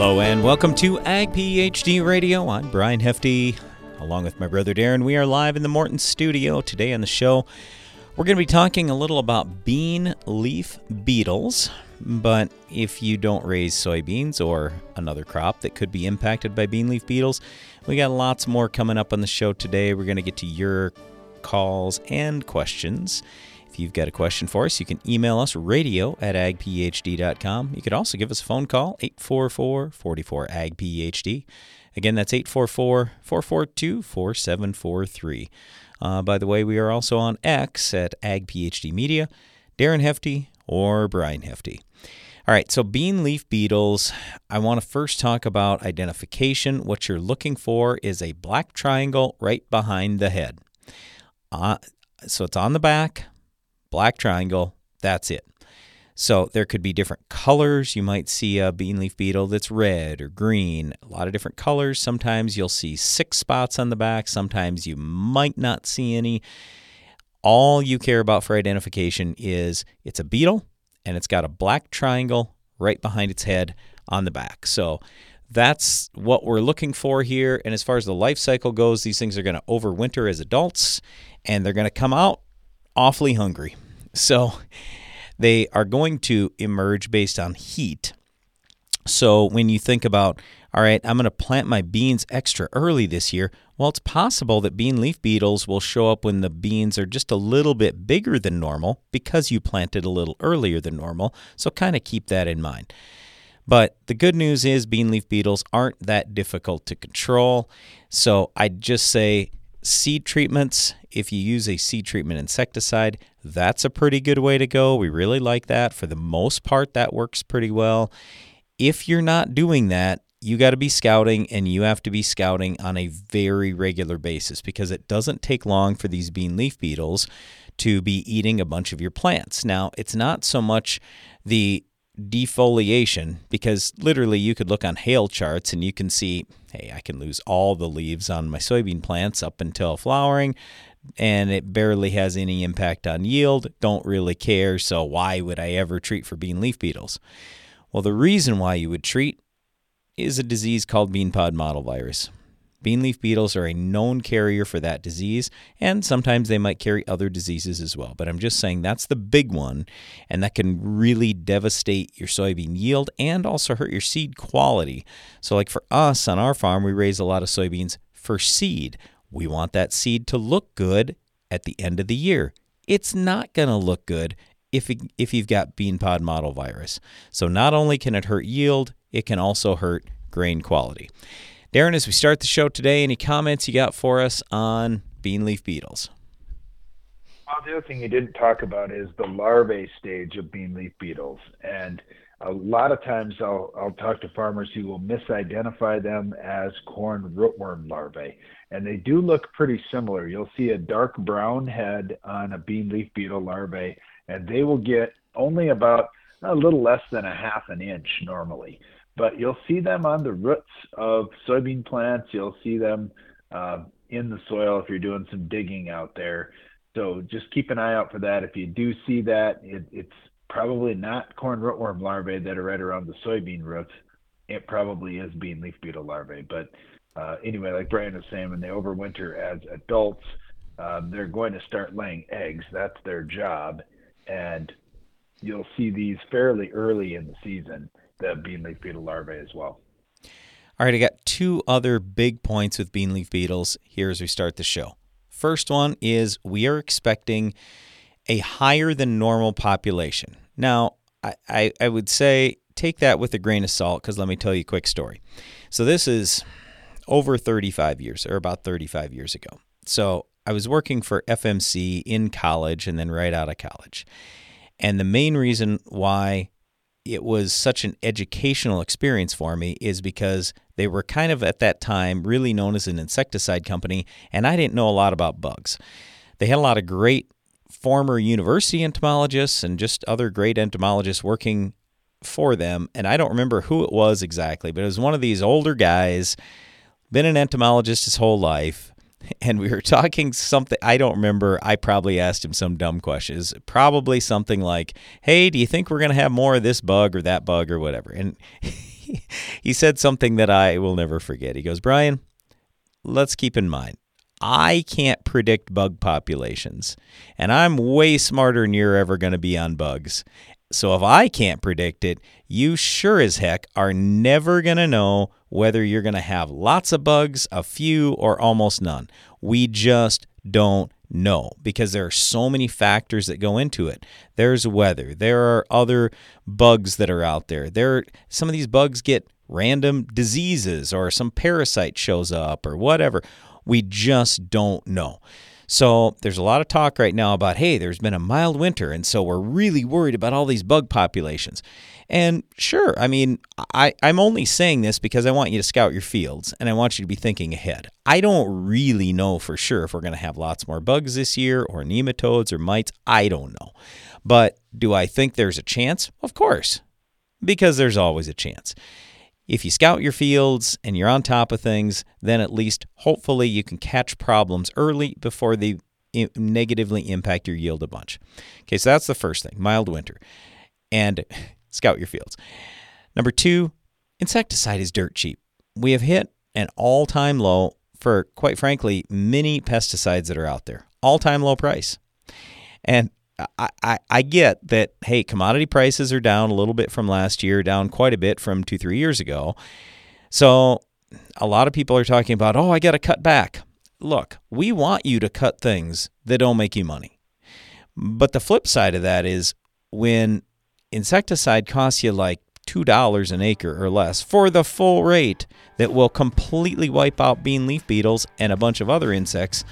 Hello and welcome to Ag PhD Radio. I'm Brian Hefty, along with my brother Darren. We are live in the Morton studio. Today on the show, we're going to be talking a little about bean leaf beetles. But if you don't raise soybeans or another crop that could be impacted by bean leaf beetles, we got lots more coming up on the show today. We're going to get to your calls and questions. If you've got a question for us, you can email us radio@agphd.com. You could also give us a phone call, 844-44-AG-PHD. Again, that's 844-442-4743. By the way, we are also on X at AgPhD Media, Darren Hefty, or Brian Hefty. All right, so bean leaf beetles, I want to first talk about identification. What you're looking for is a black triangle right behind the head. So it's on the back. Black triangle, that's it. So there could be different colors. You might see a bean leaf beetle that's red or green, a lot of different colors. Sometimes you'll see 6 spots on the back. Sometimes you might not see any. All you care about for identification is it's a beetle and it's got a black triangle right behind its head on the back. So that's what we're looking for here. And as far as the life cycle goes, these things are going to overwinter as adults and they're going to come out awfully hungry. So they are going to emerge based on heat. So when you think about, all right, I'm going to plant my beans extra early this year, well, it's possible that bean leaf beetles will show up when the beans are just a little bit bigger than normal because you planted a little earlier than normal. So kind of keep that in mind. But the good news is bean leaf beetles aren't that difficult to control. So I'd just say seed treatments, if you use a seed treatment insecticide, that's a pretty good way to go. We really like that. For the most part, that works pretty well. If you're not doing that, you got to be scouting, and you have to be scouting on a very regular basis because it doesn't take long for these bean leaf beetles to be eating a bunch of your plants. Now, it's not so much the defoliation, because literally you could look on hail charts and you can see, hey, I can lose all the leaves on my soybean plants up until flowering, and it barely has any impact on yield. Don't really care, so why would I ever treat for bean leaf beetles? Well, the reason why you would treat is a disease called bean pod mottle virus. Bean leaf beetles are a known carrier for that disease, and sometimes they might carry other diseases as well. But I'm just saying that's the big one, and that can really devastate your soybean yield and also hurt your seed quality. So like for us on our farm, we raise a lot of soybeans for seed. We want that seed to look good at the end of the year. It's not going to look good if you've got bean pod mottle virus. So not only can it hurt yield, it can also hurt grain quality. Darren, as we start the show today, any comments you got for us on bean leaf beetles? Well, the other thing you didn't talk about is the larvae stage of bean leaf beetles. And a lot of times I'll talk to farmers who will misidentify them as corn rootworm larvae. And they do look pretty similar. You'll see a dark brown head on a bean leaf beetle larvae, and they will get only about a little less than a half an inch normally. But you'll see them on the roots of soybean plants. You'll see them in the soil if you're doing some digging out there. So just keep an eye out for that. If you do see that, it's probably not corn rootworm larvae that are right around the soybean roots. It probably is bean leaf beetle larvae. But anyway, like Brian was saying, when they overwinter as adults, they're going to start laying eggs. That's their job. And you'll see these fairly early in the season, the bean leaf beetle larvae as well. All right, I got 2 other big points with bean leaf beetles here as we start the show. First one is we are expecting a higher than normal population. Now, I would say take that with a grain of salt, because let me tell you a quick story. So this is over 35 years, or about 35 years ago. So I was working for FMC in college and then right out of college. And the main reason why it was such an educational experience for me is because they were kind of at that time really known as an insecticide company, and I didn't know a lot about bugs. They had a lot of great former university entomologists and just other great entomologists working for them, and I don't remember who it was exactly, but it was one of these older guys, been an entomologist his whole life, and we were talking something, I don't remember, I probably asked him some dumb questions, probably something like, hey, do you think we're going to have more of this bug or that bug or whatever? And he said something that I will never forget. He goes, Brian, let's keep in mind, I can't predict bug populations, and I'm way smarter than you're ever going to be on bugs. So if I can't predict it, you sure as heck are never going to know whether you're going to have lots of bugs, a few, or almost none. We just don't know because there are so many factors that go into it. There's weather. There are other bugs that are out there. Some of these bugs get random diseases or some parasite shows up or whatever. We just don't know. So there's a lot of talk right now about, hey, there's been a mild winter, and so we're really worried about all these bug populations. And sure, I mean, I'm only saying this because I want you to scout your fields, and I want you to be thinking ahead. I don't really know for sure if we're going to have lots more bugs this year or nematodes or mites. I don't know. But do I think there's a chance? Of course, because there's always a chance. If you scout your fields and you're on top of things, then at least hopefully you can catch problems early before they negatively impact your yield a bunch. Okay, so that's the first thing, mild winter. And scout your fields. Number 2, insecticide is dirt cheap. We have hit an all-time low for, quite frankly, many pesticides that are out there. All-time low price. And I get that, hey, commodity prices are down a little bit from last year, down quite a bit from 2-3 years ago. So a lot of people are talking about, I got to cut back. Look, we want you to cut things that don't make you money. But the flip side of that is when insecticide costs you like $2 an acre or less for the full rate that will completely wipe out bean leaf beetles and a bunch of other insects,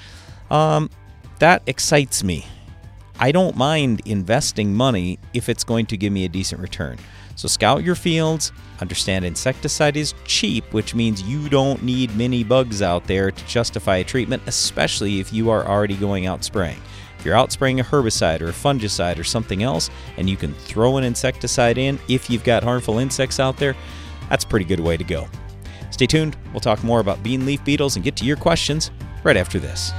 that excites me. I don't mind investing money if it's going to give me a decent return. So scout your fields, understand insecticide is cheap, which means you don't need many bugs out there to justify a treatment, especially if you are already going out spraying. If you're out spraying a herbicide or a fungicide or something else, and you can throw an insecticide in if you've got harmful insects out there, that's a pretty good way to go. Stay tuned. We'll talk more about bean leaf beetles and get to your questions right after this.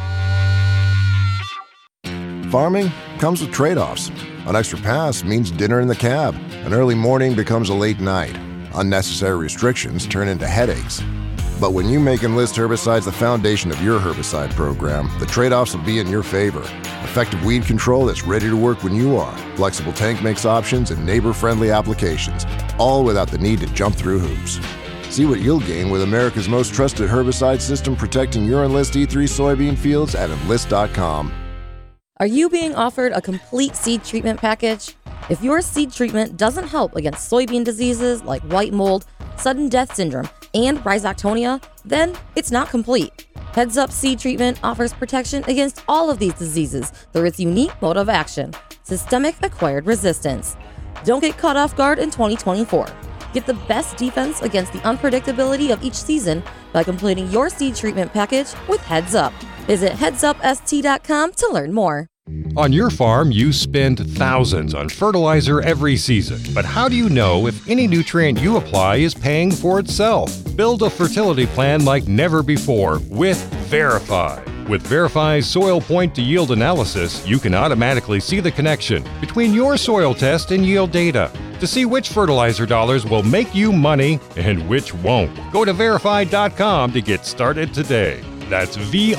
Farming comes with trade-offs. An extra pass means dinner in the cab. An early morning becomes a late night. Unnecessary restrictions turn into headaches. But when you make Enlist herbicides the foundation of your herbicide program, the trade-offs will be in your favor. Effective weed control that's ready to work when you are. Flexible tank mix options and neighbor-friendly applications, all without the need to jump through hoops. See what you'll gain with America's most trusted herbicide system protecting your Enlist E3 soybean fields at Enlist.com. Are you being offered a complete seed treatment package? If your seed treatment doesn't help against soybean diseases like white mold, sudden death syndrome, and rhizoctonia, then it's not complete. Heads Up Seed Treatment offers protection against all of these diseases through its unique mode of action, systemic acquired resistance. Don't get caught off guard in 2024. Get the best defense against the unpredictability of each season by completing your seed treatment package with Heads Up. Visit headsupst.com to learn more. On your farm, you spend thousands on fertilizer every season. But how do you know if any nutrient you apply is paying for itself? Build a fertility plan like never before with Verify. With Verify's soil point to yield analysis, you can automatically see the connection between your soil test and yield data to see which fertilizer dollars will make you money and which won't. Go to verify.com to get started today. That's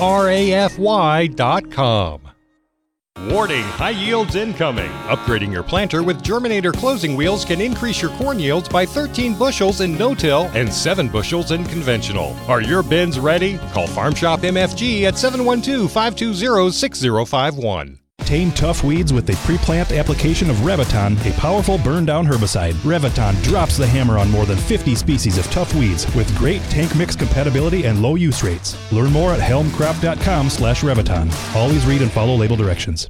VRAFY.com. Warning, high yields incoming. Upgrading your planter with Germinator closing wheels can increase your corn yields by 13 bushels in no-till and 7 bushels in conventional. Are your bins ready? Call Farm Shop MFG at 712-520-6051. Tame tough weeds with the pre-plant application of Reviton, a powerful burn-down herbicide. Reviton drops the hammer on more than 50 species of tough weeds with great tank mix compatibility and low use rates. Learn more at helmcrop.com/Reviton. Always read and follow label directions.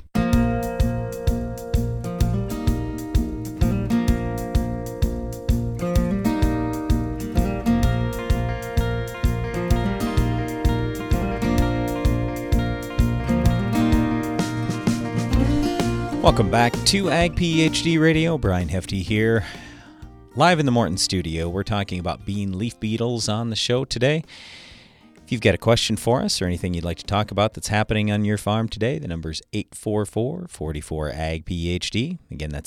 Welcome back to Ag PhD Radio. Brian Hefty here. Live in the Morton studio, we're talking about bean leaf beetles on the show today. If If you've got a question for us or anything you'd like to talk about that's happening on your farm today, the number is 844-44-AG-PHD. Again, that's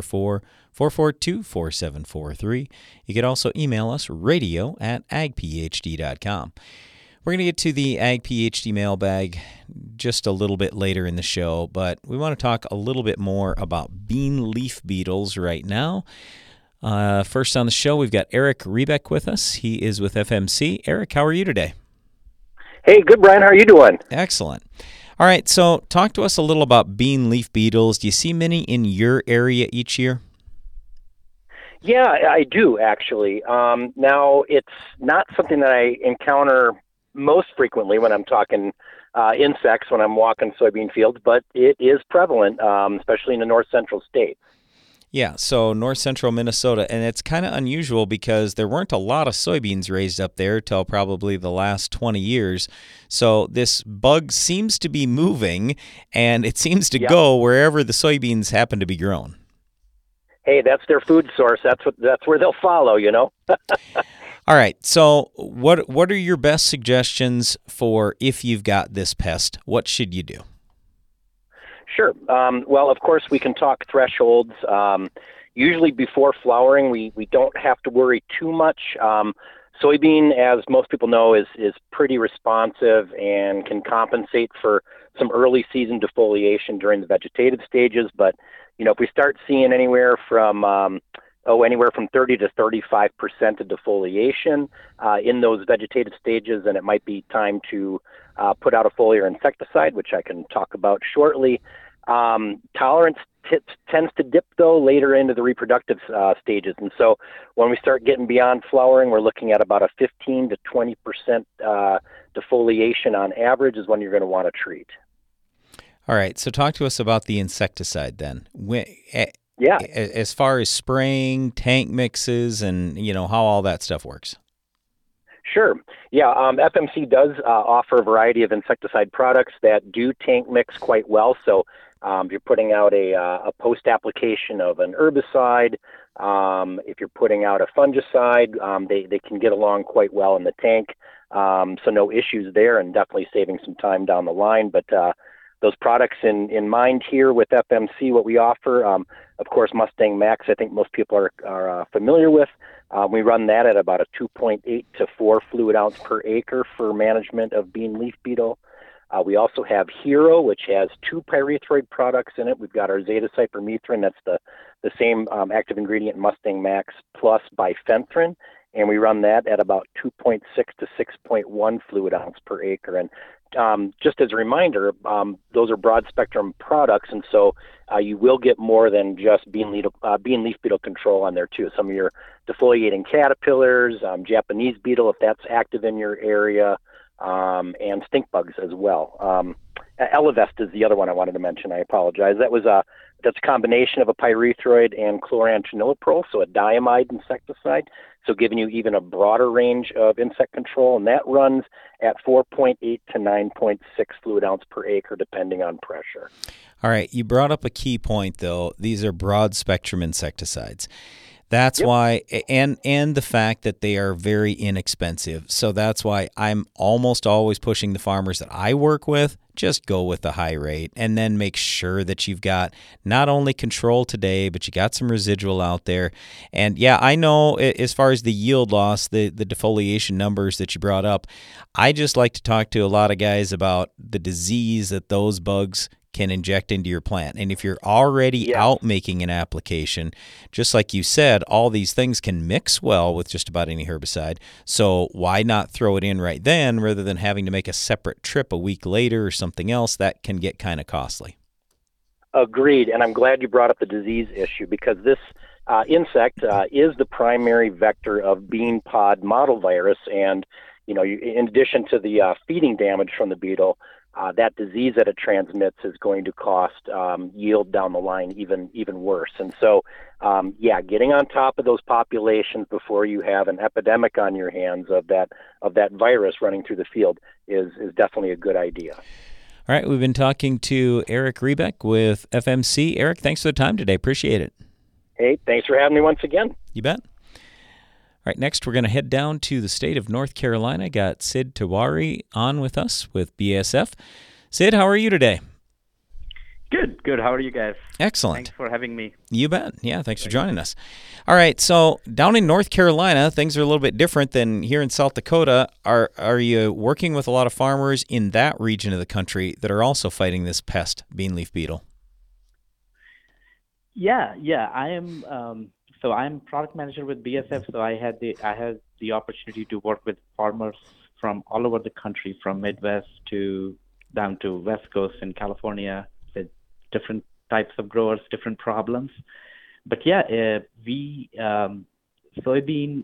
844-442-4743. You could also email us radio@agphd.com. We're going to get to the Ag PhD mailbag just a little bit later in the show, but we want to talk a little bit more about bean leaf beetles right now. First on the show, we've got Eric Rebeck with us. He is with FMC. Eric, how are you today? Hey, good, Brian. How are you doing? Excellent. All right, so talk to us a little about bean leaf beetles. Do you see many in your area each year? Yeah, I do, actually. Now, it's not something that I encounter most frequently when I'm talking insects when I'm walking soybean fields, but it is prevalent, especially in the north central states. Yeah, so north central Minnesota, and it's kind of unusual because there weren't a lot of soybeans raised up there till probably the last 20 years. So this bug seems to be moving, and it seems to go wherever the soybeans happen to be grown. Hey, that's their food source. That's where they'll follow, you know. All right, so what are your best suggestions for if you've got this pest? What should you do? Sure. Well, of course, we can talk thresholds. Usually before flowering, we don't have to worry too much. Soybean, as most people know, is pretty responsive and can compensate for some early season defoliation during the vegetative stages. But, you know, if we start seeing anywhere from 30 to 35% of defoliation in those vegetative stages, then it might be time to put out a foliar insecticide, which I can talk about shortly. Tolerance tends to dip, though, later into the reproductive stages. And so when we start getting beyond flowering, we're looking at about a 15 to 20% defoliation on average is when you're going to want to treat. All right, so talk to us about the insecticide then. Yeah. As far as spraying, tank mixes, and, you know, how all that stuff works. Sure. Yeah, FMC does offer a variety of insecticide products that do tank mix quite well. So if you're putting out a post-application of an herbicide, if you're putting out a fungicide, they can get along quite well in the tank. So no issues there, and definitely saving some time down the line. But those products in mind here with FMC, what we offer, of course, Mustang Max, I think most people are familiar with. We run that at about a 2.8 to 4 fluid ounce per acre for management of bean leaf beetle. We also have Hero, which has 2 pyrethroid products in it. We've got our Zeta-cypermethrin, that's the same active ingredient Mustang Max, plus bifenthrin, and we run that at about 2.6 to 6.1 fluid ounce per acre. And just as a reminder, those are broad spectrum products, and so you will get more than just bean leaf beetle control on there too. Some of your defoliating caterpillars, Japanese beetle if that's active in your area, and stink bugs as well. Elevest is the other one I wanted to mention. I apologize. That's a combination of a pyrethroid and chlorantinyloprol, so a diamide insecticide, so giving you even a broader range of insect control, and that runs at 4.8 to 9.6 fluid ounce per acre, depending on pressure. All right, you brought up a key point, though. These are broad spectrum insecticides. That's why, and the fact that they are very inexpensive. So that's why I'm almost always pushing the farmers that I work with, just go with the high rate and then make sure that you've got not only control today, but you got some residual out there. And yeah, I know as far as the yield loss, the defoliation numbers that you brought up, I just like to talk to a lot of guys about the disease that those bugs can inject into your plant. And if you're already out making an application, just like you said, all these things can mix well with just about any herbicide. So why not throw it in right then rather than having to make a separate trip a week later or something else that can get kind of costly? Agreed. And I'm glad you brought up the disease issue, because this insect is the primary vector of bean pod mottle virus. And, you know, in addition to the feeding damage from the beetle, that disease that it transmits is going to cost yield down the line even worse. And so, getting on top of those populations before you have an epidemic on your hands of that virus running through the field is definitely a good idea. All right, we've been talking to Eric Rebeck with FMC. Eric, thanks for the time today. Appreciate it. Hey, thanks for having me once again. You bet. right, next we're going to head down to the state of North Carolina. Got Sid Tawari on with us with BASF. Sid, how are you today? Good. How are you guys? Excellent. Thanks for having me. You bet. Yeah, thanks for joining us. All right, so down in North Carolina, things are a little bit different than here in South Dakota. Are you working with a lot of farmers in that region of the country that are also fighting this pest, bean leaf beetle? Yeah. I am. So I'm product manager with BASF. So I had the opportunity to work with farmers from all over the country, from Midwest to down to West Coast in California, with different types of growers, different problems. But yeah, we soybean.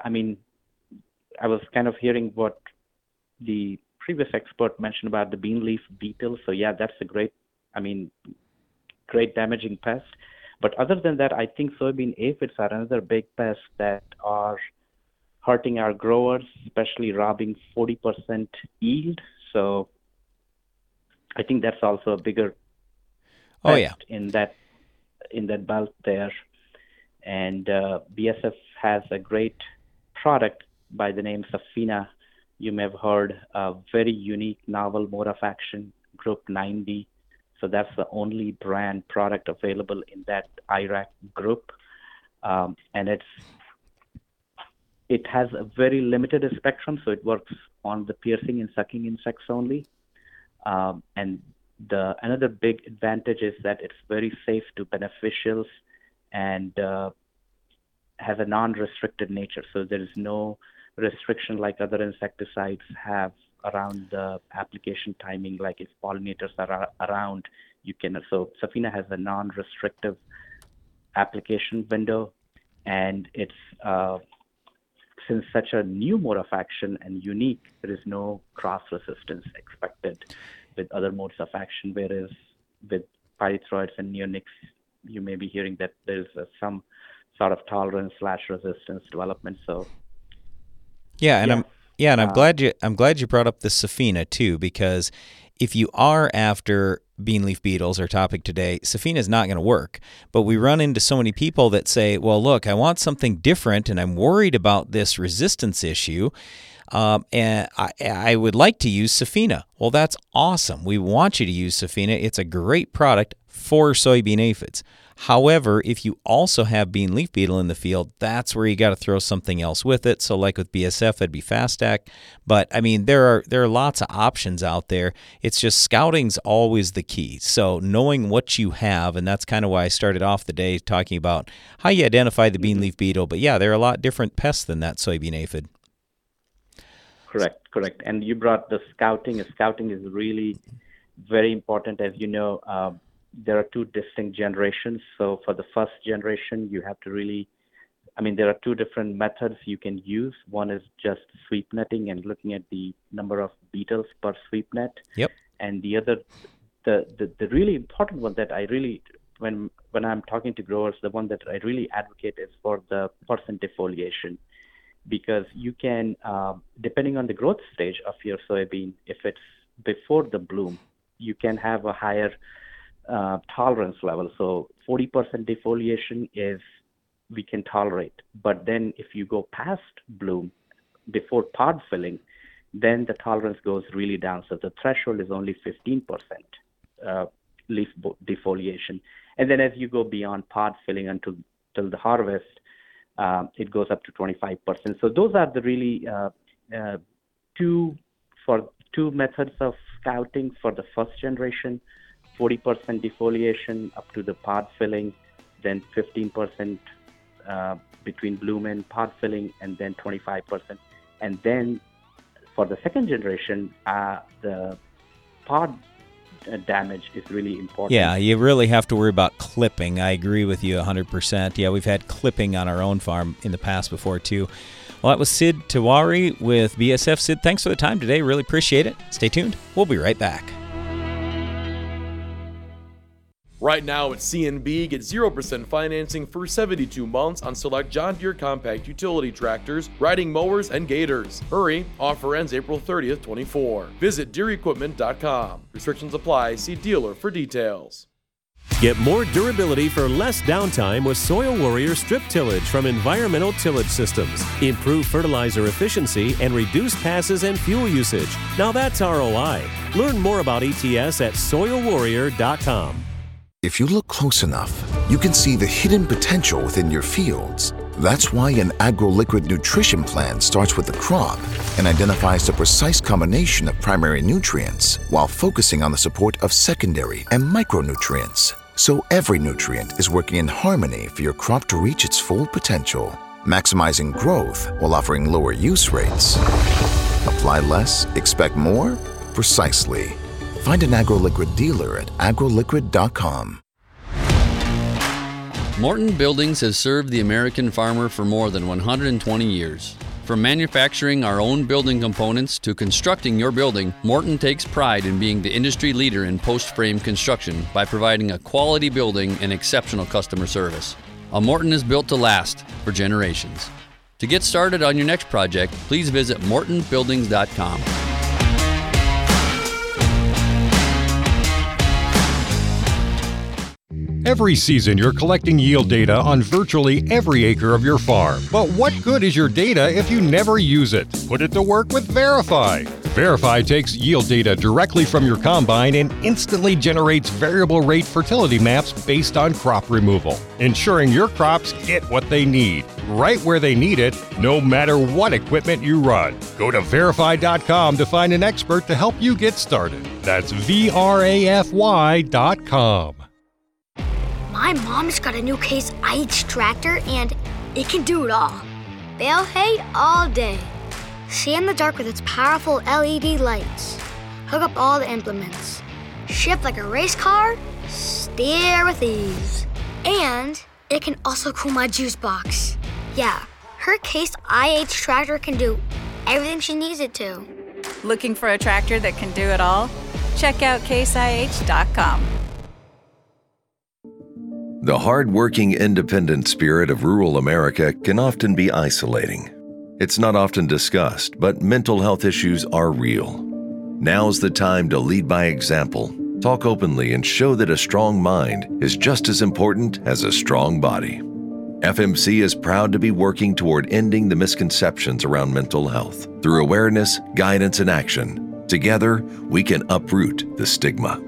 I was kind of hearing what the previous expert mentioned about the bean leaf beetle. So yeah, that's a great damaging pest. But other than that, I think soybean aphids are another big pest that are hurting our growers, especially robbing 40% yield. So I think that's also a bigger pest in that belt there. And BASF has a great product by the name Safina. You may have heard a very unique novel mode of action, Group 90. So that's the only brand product available in that IRAC group. And it has a very limited spectrum, so it works on the piercing and sucking insects only. And another big advantage is that it's very safe to beneficials and has a non-restricted nature. So there is no restriction like other insecticides have around the application timing. Like if pollinators are around, you can. So Safina has a non-restrictive application window, and it's since such a new mode of action and unique, there is no cross resistance expected with other modes of action. Whereas with pyrethroids and neonics, you may be hearing that there's some sort of tolerance/resistance development. So I'm glad you brought up the Safina too, because if you are after bean leaf beetles, our topic today, Safina is not going to work. But we run into so many people that say, well, look, I want something different and I'm worried about this resistance issue. And I would like to use Safina. Well, that's awesome. We want you to use Safina. It's a great product for soybean aphids. However, if you also have bean leaf beetle in the field, that's where you got to throw something else with it. So like with BASF, that'd be Fastac. But I mean, there are lots of options out there. It's just scouting's always the key. So knowing what you have, and that's kind of why I started off the day talking about how you identify the bean leaf beetle. But yeah, there are a lot different pests than that soybean aphid. Correct. And you brought the scouting. Scouting is really very important. As you know, there are two distinct generations. So for the first generation, you have to there are two different methods you can use. One is just sweep netting and looking at the number of beetles per sweep net. Yep. And the other, the really important one that I really, when I'm talking to growers, the one that I really advocate is for the percent defoliation. Because you can, depending on the growth stage of your soybean, if it's before the bloom, you can have a higher tolerance level. So 40% defoliation we can tolerate. But then if you go past bloom, before pod filling, then the tolerance goes really down. So the threshold is only 15% leaf defoliation. And then as you go beyond pod filling until the harvest, it goes up to 25%. So those are the really two methods of scouting for the first generation: 40% defoliation up to the pod filling, then 15% between bloom and pod filling, and then 25%. And then for the second generation, the pod damage is really important. Yeah, you really have to worry about clipping. I agree with you 100%. Yeah, we've had clipping on our own farm in the past before too. Well, that was Sid Tawari with BASF. Sid, thanks for the time today. Really appreciate it. Stay tuned. We'll be right back. Right now at CNB, get 0% financing for 72 months on select John Deere compact utility tractors, riding mowers, and gators. Hurry, offer ends April 30th, 24. Visit DeereEquipment.com. Restrictions apply. See dealer for details. Get more durability for less downtime with Soil Warrior strip tillage from Environmental Tillage Systems. Improve fertilizer efficiency and reduce passes and fuel usage. Now that's ROI. Learn more about ETS at soilwarrior.com. If you look close enough, you can see the hidden potential within your fields. That's why an AgroLiquid nutrition plan starts with the crop and identifies the precise combination of primary nutrients while focusing on the support of secondary and micronutrients. So every nutrient is working in harmony for your crop to reach its full potential, maximizing growth while offering lower use rates. Apply less, expect more? Precisely. Find an AgroLiquid dealer at agroliquid.com. Morton Buildings has served the American farmer for more than 120 years. From manufacturing our own building components to constructing your building, Morton takes pride in being the industry leader in post-frame construction by providing a quality building and exceptional customer service. A Morton is built to last for generations. To get started on your next project, please visit mortonbuildings.com. Every season, you're collecting yield data on virtually every acre of your farm. But what good is your data if you never use it? Put it to work with Verify. Verify takes yield data directly from your combine and instantly generates variable rate fertility maps based on crop removal, ensuring your crops get what they need, right where they need it, no matter what equipment you run. Go to Verify.com to find an expert to help you get started. That's VRAFY.com. My mom's got a new Case IH tractor, and it can do it all. Bale hay all day. See in the dark with its powerful LED lights. Hook up all the implements. Shift like a race car. Steer with ease. And it can also cool my juice box. Yeah, her Case IH tractor can do everything she needs it to. Looking for a tractor that can do it all? Check out caseih.com. The hard-working, independent spirit of rural America can often be isolating. It's not often discussed, but mental health issues are real. Now's the time to lead by example, talk openly, and show that a strong mind is just as important as a strong body. FMC is proud to be working toward ending the misconceptions around mental health through awareness, guidance, and action. Together, we can uproot the stigma.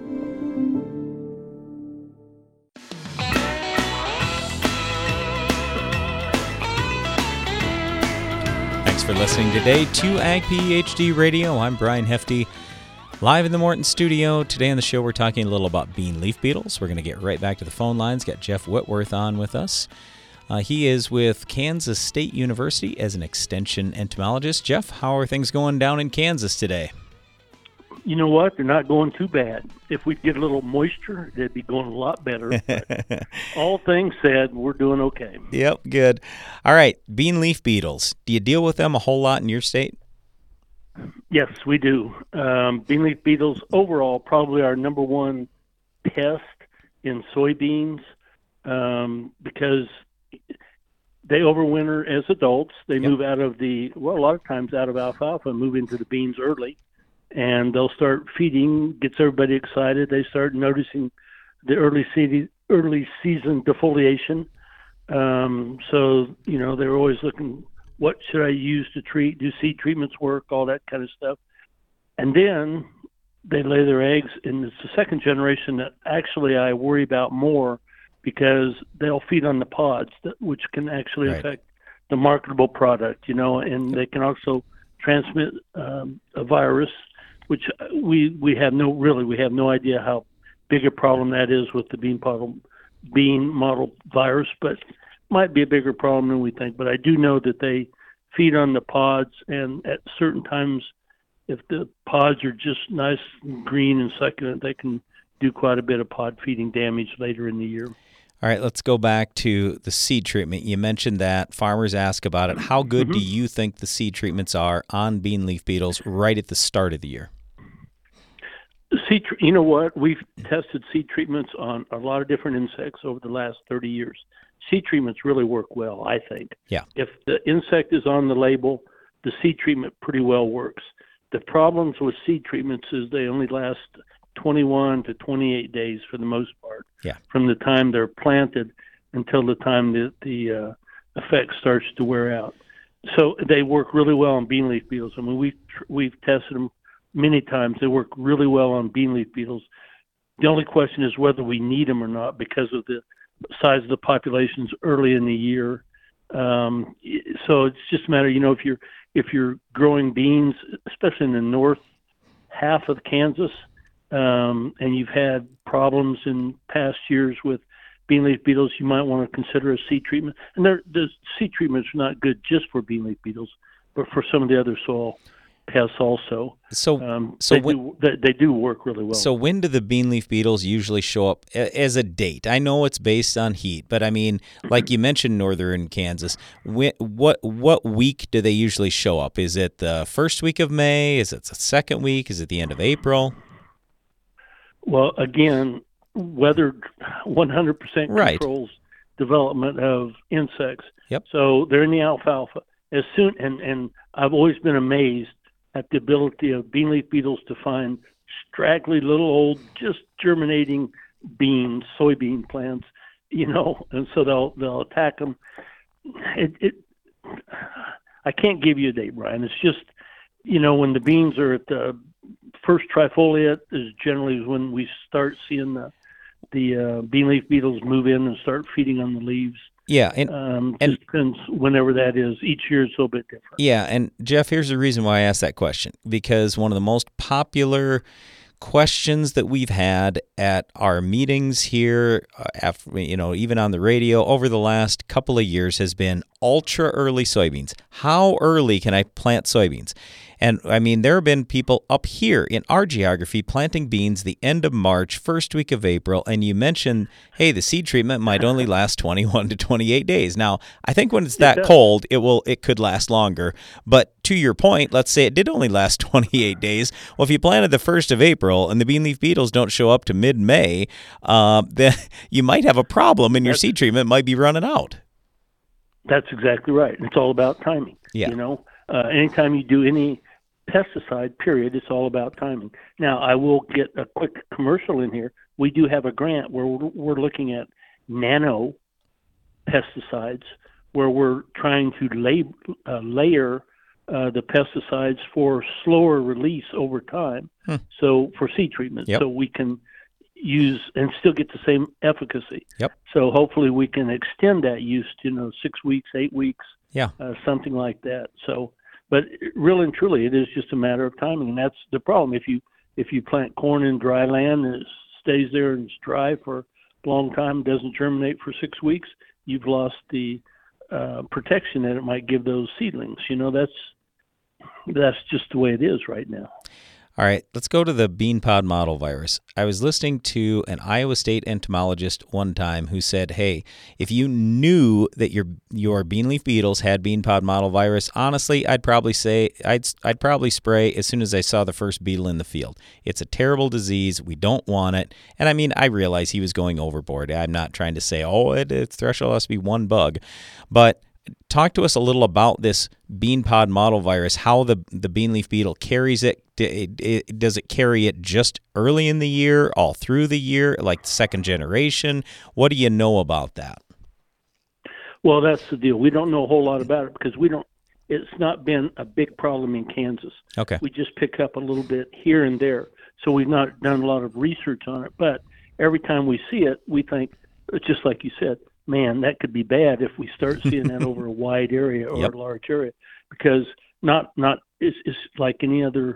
Thanks for listening today to Ag PhD Radio. I'm Brian Hefty, live in the Morton studio. Today on the show, we're talking a little about bean leaf beetles. We're going to get right back to the phone lines. Got Jeff Whitworth on with us. He is with Kansas State University as an extension entomologist. Jeff, how are things going down in Kansas today? You know what? They're not going too bad. If we get a little moisture, they'd be going a lot better. But all things said, we're doing okay. Yep, good. All right, bean leaf beetles. Do you deal with them a whole lot in your state? Yes, we do. Bean leaf beetles, overall, probably our number one pest in soybeans because they overwinter as adults. They move out of a lot of times out of alfalfa and move into the beans early. And they'll start feeding, gets everybody excited. They start noticing the early season defoliation. So, they're always looking, what should I use to treat? Do seed treatments work? All that kind of stuff. And then they lay their eggs, and it's the second generation that actually I worry about more because they'll feed on the pods, which can actually affect the marketable product, and they can also transmit a virus, which we have no idea how big a problem that is with the bean mottle virus, but it might be a bigger problem than we think. But I do know that they feed on the pods, and at certain times, if the pods are just nice and green and succulent, they can do quite a bit of pod feeding damage later in the year. All right, let's go back to the seed treatment. You mentioned that farmers ask about it. How good do you think the seed treatments are on bean leaf beetles right at the start of the year? You know what? We've tested seed treatments on a lot of different insects over the last 30 years. Seed treatments really work well, I think. Yeah. If the insect is on the label, the seed treatment pretty well works. The problems with seed treatments is they only last 21 to 28 days for the most part. Yeah. From the time they're planted until the time that the effect starts to wear out. So they work really well on bean leaf beetles. I mean, we've tested them many times. They work really well on bean leaf beetles. The only question is whether we need them or not because of the size of the populations early in the year. So it's just a matter, if you're growing beans, especially in the north half of Kansas, and you've had problems in past years with bean leaf beetles, you might want to consider a seed treatment. And the seed treatments are not good just for bean leaf beetles, but for some of the other soil pests also. They do work really well. So when do the bean leaf beetles usually show up as a date? I know it's based on heat, but I mean, like you mentioned, northern Kansas. What week do they usually show up? Is it the first week of May? Is it the second week? Is it the end of April? Well, again, weather 100% controls development of insects. Yep. So they're in the alfalfa. As soon and I've always been amazed at the ability of bean leaf beetles to find straggly little old, just germinating beans, soybean plants, and so they'll attack them. I can't give you a date, Brian. It's just, when the beans are at the first trifoliate is generally when we start seeing the bean leaf beetles move in and start feeding on the leaves. Yeah, and just depends whenever that is. Each year is a little bit different. Yeah, and Jeff, here's the reason why I asked that question, because one of the most popular questions that we've had at our meetings here, even on the radio over the last couple of years has been ultra early soybeans. How early can I plant soybeans? And I mean, there have been people up here in our geography planting beans the end of March, first week of April, and you mentioned, hey, the seed treatment might only last 21 to 28 days. Now, I think when it's that cold, it could last longer. But to your point, let's say it did only last 28 days. Well, if you planted the 1st of April and the bean leaf beetles don't show up to mid-May, then you might have a problem and your seed treatment might be running out. That's exactly right. It's all about timing. Yeah. Anytime you do any pesticide, period, it's all about timing. Now, I will get a quick commercial in here. We do have a grant where we're looking at nano pesticides, where we're trying to layer the pesticides for slower release over time. So for seed treatment, so we can use and still get the same efficacy. So hopefully we can extend that use to 6 weeks, 8 weeks, something like that. So, but really and truly, it is just a matter of timing, and that's the problem. If you plant corn in dry land and it stays there and it's dry for a long time, doesn't germinate for 6 weeks, you've lost the protection that it might give those seedlings. That's just the way it is right now. All right, let's go to the bean pod mottle virus. I was listening to an Iowa State entomologist one time who said, hey, if you knew that your bean leaf beetles had bean pod mottle virus, honestly, I'd probably spray as soon as I saw the first beetle in the field. It's a terrible disease. We don't want it. And I mean, I realize he was going overboard. I'm not trying to say, its threshold has to be one bug. But talk to us a little about this bean pod mottle virus, how the bean leaf beetle carries it. Does it carry it just early in the year, all through the year, like second generation? What do you know about that? Well, that's the deal. We don't know a whole lot about it because it's not been a big problem in Kansas. Okay. We just pick up a little bit here and there. So we've not done a lot of research on it. But every time we see it, we think, just like you said, man, that could be bad if we start seeing that over a wide area or a large area, because it's like any other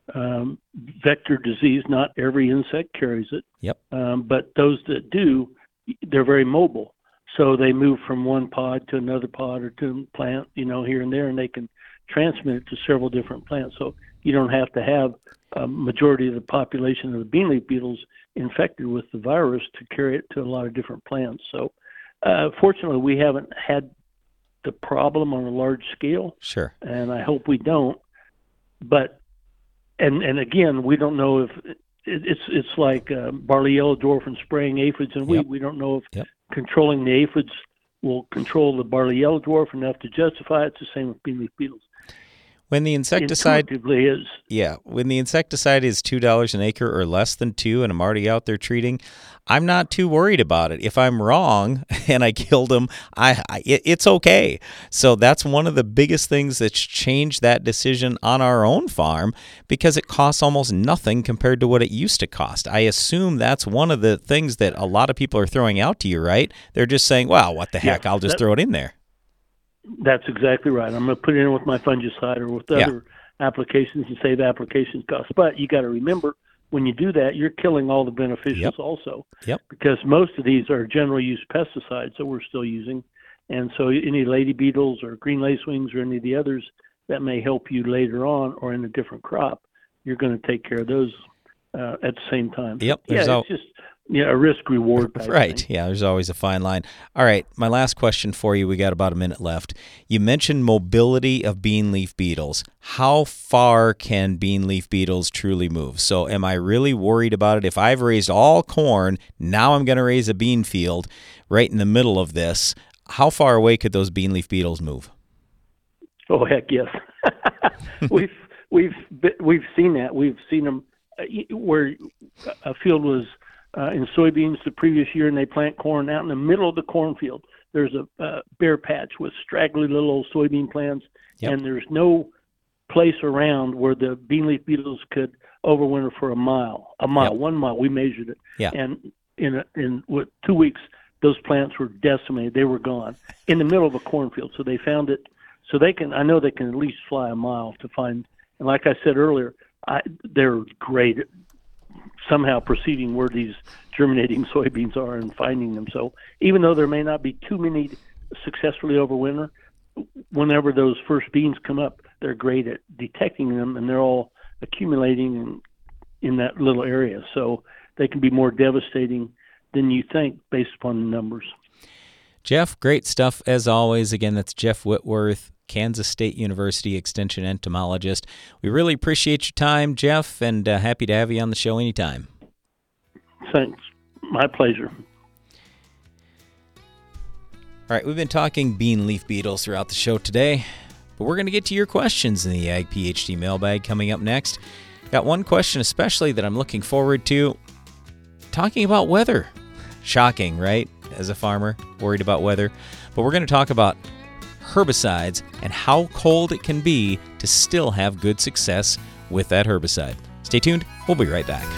vector disease. Not every insect carries it. But those that do, they're very mobile. So they move from one pod to another pod or to a plant, here and there, and they can transmit it to several different plants. So you don't have to have a majority of the population of the bean leaf beetles infected with the virus to carry it to a lot of different plants. So fortunately, we haven't had the problem on a large scale. Sure. And I hope we don't. But, and again, we don't know if it's like barley yellow dwarf and spraying aphids and wheat. We don't know if controlling the aphids will control the barley yellow dwarf enough to justify it. It's the same with bean leaf beetles. When the insecticide intuitively is. Yeah, when the insecticide is $2 an acre or less than $2 and I'm already out there treating, I'm not too worried about it. If I'm wrong and I killed them, it's okay. So that's one of the biggest things that's changed that decision on our own farm, because it costs almost nothing compared to what it used to cost. I assume that's one of the things that a lot of people are throwing out to you, right? They're just saying, well, what the heck, I'll just throw it in there. That's exactly right. I'm going to put it in with my fungicide or with other applications and save application costs. But you got to remember, when you do that, you're killing all the beneficials also. Yep. Because most of these are general use pesticides that we're still using. And so any lady beetles or green lacewings or any of the others that may help you later on or in a different crop, you're going to take care of those at the same time. Yep. It's just a risk-reward type Right. thing. Yeah, there's always a fine line. All right, my last question for you. We got about a minute left. You mentioned mobility of bean leaf beetles. How far can bean leaf beetles truly move? So am I really worried about it? If I've raised all corn, now I'm going to raise a bean field right in the middle of this. How far away could those bean leaf beetles move? Oh, heck yes. We've seen that. We've seen them where a field was in soybeans the previous year, and they plant corn out in the middle of the cornfield. There's a bare patch with straggly little old soybean plants, and there's no place around where the bean leaf beetles could overwinter for a mile. 1 mile. We measured it, and in 2 weeks, those plants were decimated. They were gone in the middle of a cornfield. So they found it. So I know they can at least fly a mile to find. And like I said earlier, they're great at somehow perceiving where these germinating soybeans are and finding them. So even though there may not be too many successfully overwinter, whenever those first beans come up, they're great at detecting them, and they're all accumulating in that little area. So they can be more devastating than you think based upon the numbers. Jeff, great stuff as always. Again, that's Jeff Whitworth, Kansas State University Extension entomologist. We really appreciate your time, Jeff, and happy to have you on the show anytime. Thanks. My pleasure. All right, we've been talking bean leaf beetles throughout the show today, but we're going to get to your questions in the Ag PhD mailbag coming up next. Got one question especially that I'm looking forward to, talking about weather. Shocking, right? As a farmer, worried about weather. But we're going to talk about herbicides and how cold it can be to still have good success with that herbicide. Stay tuned. We'll be right back.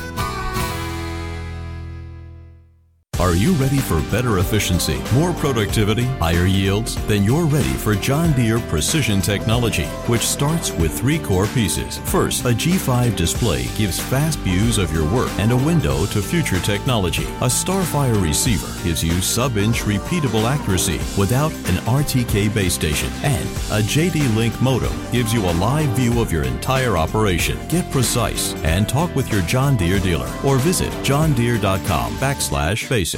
Are you ready for better efficiency, more productivity, higher yields? Then you're ready for John Deere Precision Technology, which starts with 3 core pieces. First, a G5 display gives fast views of your work and a window to future technology. A Starfire receiver gives you sub-inch repeatable accuracy without an RTK base station. And a JD Link modem gives you a live view of your entire operation. Get precise and talk with your John Deere dealer or visit johndeere.com/basic.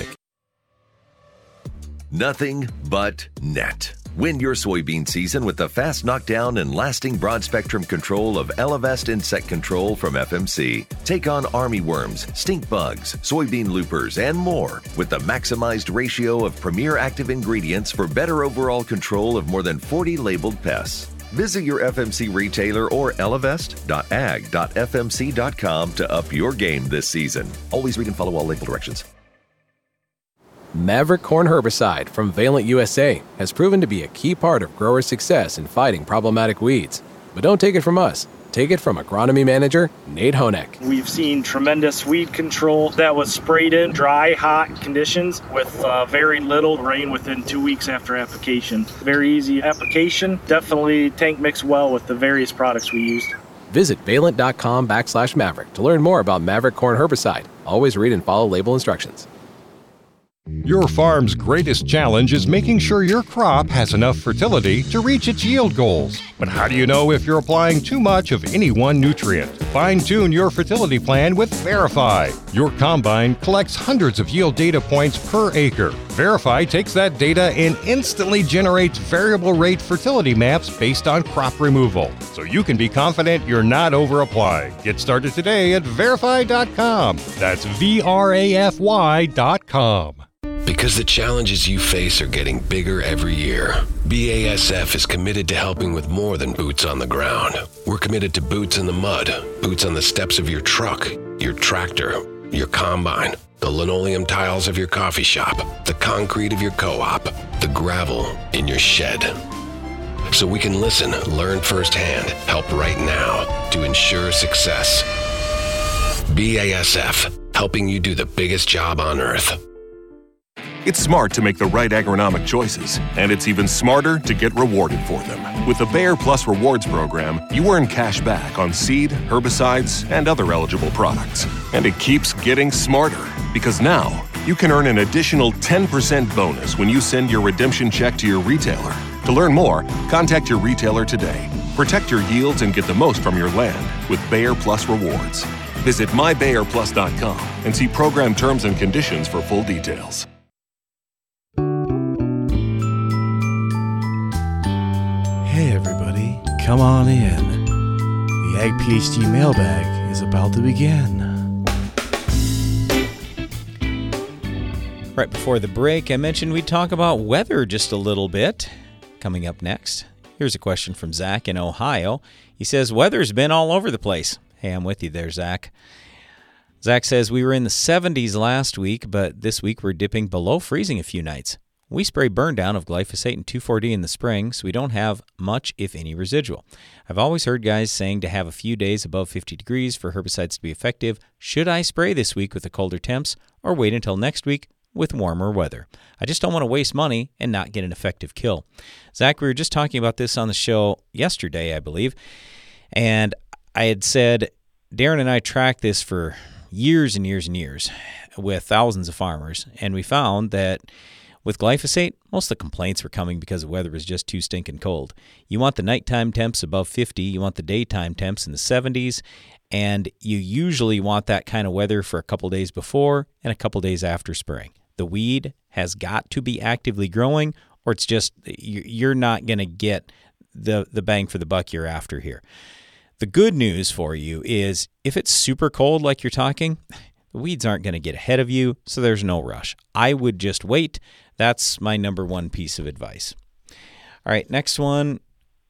Nothing but net. Win your soybean season with the fast knockdown and lasting broad-spectrum control of Elevest Insect Control from FMC. Take on armyworms, stink bugs, soybean loopers, and more with the maximized ratio of premier active ingredients for better overall control of more than 40 labeled pests. Visit your FMC retailer or elevest.ag.fmc.com to up your game this season. Always read and follow all label directions. Maverick Corn Herbicide from Valent USA has proven to be a key part of growers' success in fighting problematic weeds. But don't take it from us. Take it from Agronomy Manager Nate Honeck. We've seen tremendous weed control that was sprayed in dry, hot conditions with very little rain within 2 weeks after application. Very easy application. Definitely tank mix well with the various products we used. Visit valent.com/Maverick to learn more about Maverick Corn Herbicide. Always read and follow label instructions. Your farm's greatest challenge is making sure your crop has enough fertility to reach its yield goals. But how do you know if you're applying too much of any one nutrient? Fine-tune your fertility plan with Verify. Your combine collects hundreds of yield data points per acre. Verify takes that data and instantly generates variable rate fertility maps based on crop removal, so you can be confident you're not over-applying. Get started today at verify.com. That's VRAFY.com. Because the challenges you face are getting bigger every year, BASF is committed to helping with more than boots on the ground. We're committed to boots in the mud, boots on the steps of your truck, your tractor, your combine, the linoleum tiles of your coffee shop, the concrete of your co-op, the gravel in your shed. So we can listen, learn firsthand, help right now to ensure success. BASF, helping you do the biggest job on earth. It's smart to make the right agronomic choices, and it's even smarter to get rewarded for them. With the Bayer Plus Rewards program, you earn cash back on seed, herbicides, and other eligible products. And it keeps getting smarter, because now you can earn an additional 10% bonus when you send your redemption check to your retailer. To learn more, contact your retailer today. Protect your yields and get the most from your land with Bayer Plus Rewards. Visit mybayerplus.com and see program terms and conditions for full details. Hey everybody, come on in. The Ag PhD mailbag is about to begin. Right before the break, I mentioned we'd talk about weather just a little bit. Coming up next, here's a question from Zach in Ohio. He says, weather's been all over the place. Hey, I'm with you there, Zach. Zach says, we were in the 70s last week, but this week we're dipping below freezing a few nights. We spray burn down of glyphosate and 2,4-D in the spring, so we don't have much, if any, residual. I've always heard guys saying to have a few days above 50 degrees for herbicides to be effective. Should I spray this week with the colder temps or wait until next week with warmer weather? I just don't want to waste money and not get an effective kill. Zach, we were just talking about this on the show yesterday, I believe, and I had said Darren and I tracked this for years and years and years with thousands of farmers, and we found that with glyphosate, most of the complaints were coming because the weather was just too stinking cold. You want the nighttime temps above 50, you want the daytime temps in the 70s, and you usually want that kind of weather for a couple days before and a couple days after spraying. The weed has got to be actively growing, or it's just you're not going to get the bang for the buck you're after here. The good news for you is if it's super cold like you're talking, the weeds aren't going to get ahead of you, so there's no rush. I would just wait. That's my number one piece of advice. All right, next one.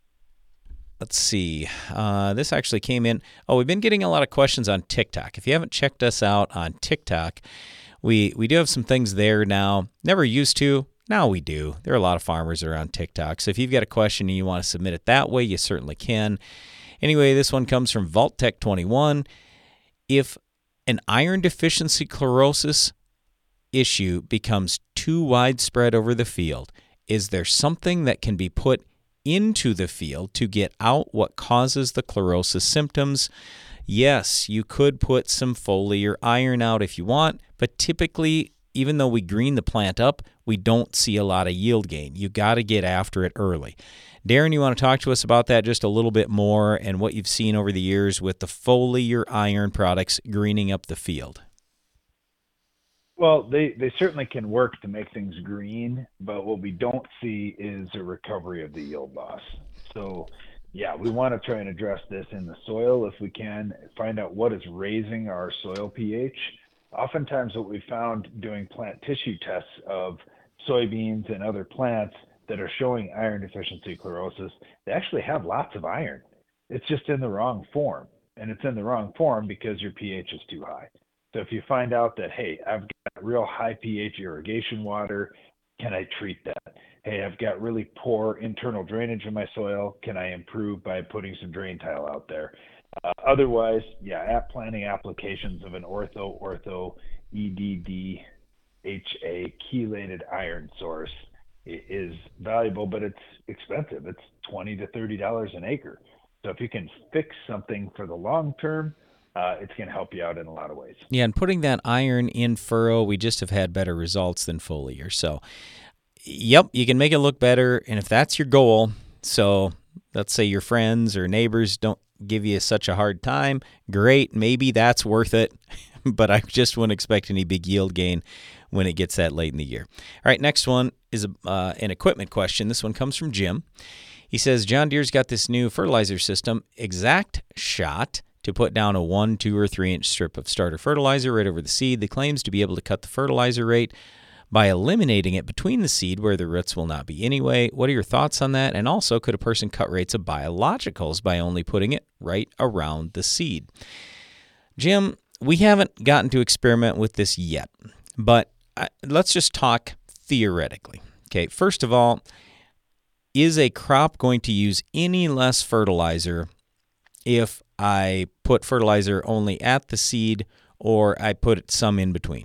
Let's see. This actually came in. Oh, we've been getting a lot of questions on TikTok. If you haven't checked us out on TikTok, we do have some things there now. Never used to. Now we do. There are a lot of farmers that are on TikTok. So if you've got a question and you want to submit it that way, you certainly can. Anyway, this one comes from VaultTech21. If an iron deficiency chlorosis issue becomes too widespread over the field, is there something that can be put into the field to get out what causes the chlorosis symptoms? Yes, you could put some foliar iron out if you want, but typically, even though we green the plant up, we don't see a lot of yield gain. You got to get after it early. Darren, you want to talk to us about that just a little bit more and what you've seen over the years with the foliar iron products greening up the field? Well, they certainly can work to make things green, but what we don't see is a recovery of the yield loss. So, yeah, we want to try and address this in the soil if we can, find out what is raising our soil pH. Oftentimes what we found doing plant tissue tests of soybeans and other plants that are showing iron deficiency chlorosis, they actually have lots of iron. It's just in the wrong form. And it's in the wrong form because your pH is too high. So if you find out that, hey, I've got real high pH irrigation water, can I treat that? Hey, I've got really poor internal drainage in my soil, can I improve by putting some drain tile out there? Otherwise, yeah, planting applications of an ortho EDDHA chelated iron source is valuable, but it's expensive. It's $20 to $30 an acre. So if you can fix something for the long term, it's going to help you out in a lot of ways. Yeah, and putting that iron in furrow, we just have had better results than foliar. So, yep, you can make it look better, and if that's your goal, so let's say your friends or neighbors don't give you such a hard time, great, maybe that's worth it, but I just wouldn't expect any big yield gain when it gets that late in the year. All right, next one is an equipment question. This one comes from Jim. He says, John Deere's got this new fertilizer system, Exact Shot, to put down a 1, 2, or 3 inch strip of starter fertilizer right over the seed that claims to be able to cut the fertilizer rate by eliminating it between the seed where the roots will not be anyway. What are your thoughts on that? And also, could a person cut rates of biologicals by only putting it right around the seed? Jim, we haven't gotten to experiment with this yet, but let's just talk theoretically. Okay, first of all, is a crop going to use any less fertilizer if I put fertilizer only at the seed or I put some in between?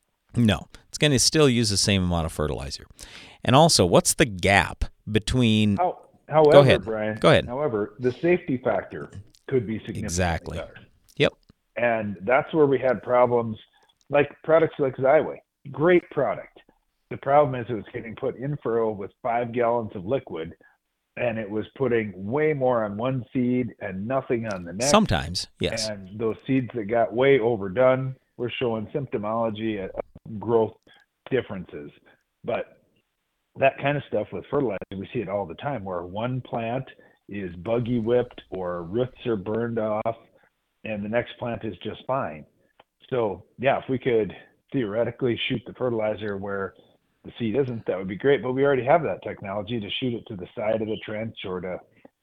No, it's going to still use the same amount of fertilizer. And also, what's the gap between... However, Go ahead. Brian, Go ahead. However, the safety factor could be significantly better. Yep. And that's where we had problems, like products like Xyway. Great product. The problem is it was getting put in furrow with 5 gallons of liquid, and it was putting way more on one seed and nothing on the next. Sometimes, yes. And those seeds that got way overdone were showing symptomology of growth differences. But that kind of stuff with fertilizer, we see it all the time, where one plant is buggy whipped or roots are burned off, and the next plant is just fine. So, yeah, if we could theoretically shoot the fertilizer where the seed isn't, that would be great. But we already have that technology to shoot it to the side of the trench or to,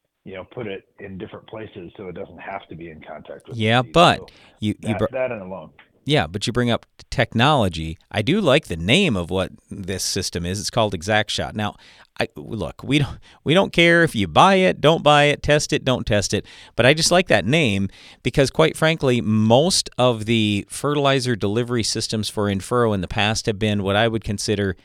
put it in different places so it doesn't have to be in contact with the seed. But so you that and alone. Yeah, but you bring up technology. I do like the name of what this system is. It's called Exact Shot. Now, look, we don't care if you buy it, don't buy it, test it, don't test it. But I just like that name because, quite frankly, most of the fertilizer delivery systems for in-furrow in the past have been what I would consider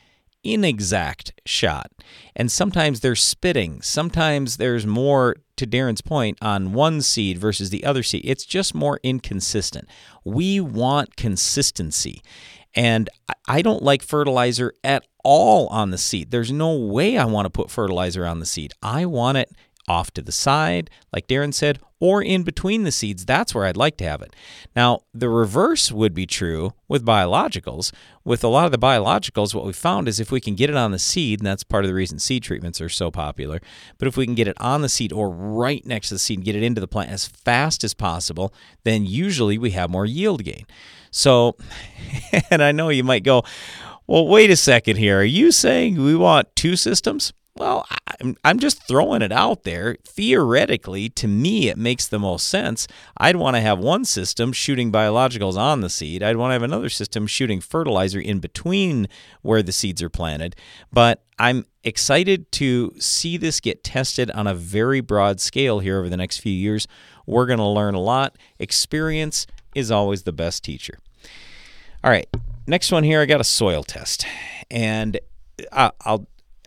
inexact shot. And sometimes they're spitting. Sometimes there's more, to Darren's point, on one seed versus the other seed. It's just more inconsistent. We want consistency. And I don't like fertilizer at all on the seed. There's no way I want to put fertilizer on the seed. I want it off to the side, like Darren said, or in between the seeds. That's where I'd like to have it. Now, the reverse would be true with biologicals. With a lot of the biologicals, what we found is if we can get it on the seed, and that's part of the reason seed treatments are so popular, but if we can get it on the seed or right next to the seed and get it into the plant as fast as possible, then usually we have more yield gain. So, and I know you might go, well, wait a second here. Are you saying we want two systems? Well, I'm just throwing it out there. Theoretically, to me, it makes the most sense. I'd want to have one system shooting biologicals on the seed. I'd want to have another system shooting fertilizer in between where the seeds are planted. But I'm excited to see this get tested on a very broad scale here over the next few years. We're going to learn a lot. Experience is always the best teacher. All right, next one here, I got a soil test. And I'll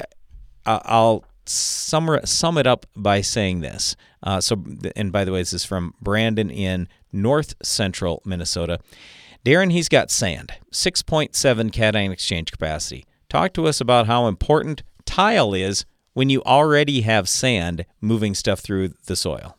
sum it up by saying this. And by the way, this is from Brandon in north central Minnesota. Darren, he's got sand, 6.7 cation exchange capacity. Talk to us about how important tile is when you already have sand moving stuff through the soil.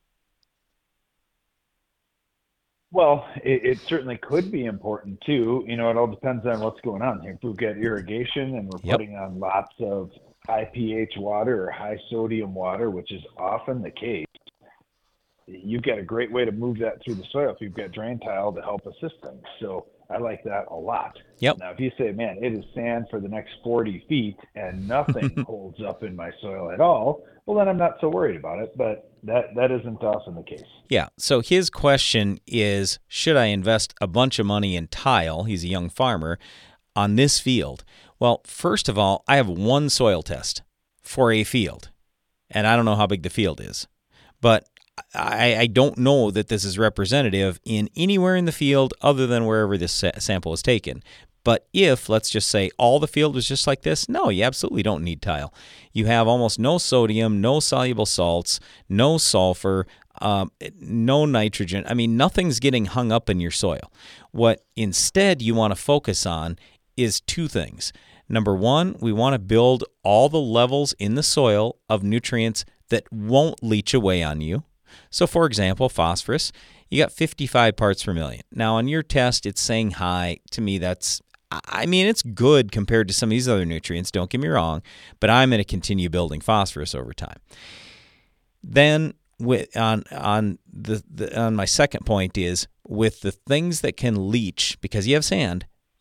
Well, it certainly could be important too. It all depends on what's going on. If we've got irrigation and we're putting on lots of high pH water or high sodium water, which is often the case, you've got a great way to move that through the soil if you've got drain tile to help assist things. So I like that a lot. Yep. Now, if you say, man, it is sand for the next 40 feet and nothing holds up in my soil at all, well, then I'm not so worried about it. But that isn't often the case. Yeah. So his question is, should I invest a bunch of money in tile? He's a young farmer on this field. Well, first of all, I have one soil test for a field, and I don't know how big the field is, but I don't know that this is representative in anywhere in the field other than wherever this sample was taken. But if, let's just say, all the field was just like this, no, you absolutely don't need tile. You have almost no sodium, no soluble salts, no sulfur, no nitrogen. I mean, nothing's getting hung up in your soil. What instead you want to focus on is two things. Number one, we want to build all the levels in the soil of nutrients that won't leach away on you. So, for example, phosphorus, you got 55 parts per million. Now, on your test, it's saying high. To me, it's good compared to some of these other nutrients, don't get me wrong, but I'm going to continue building phosphorus over time. Then, on my second point is, with the things that can leach, because you have sand,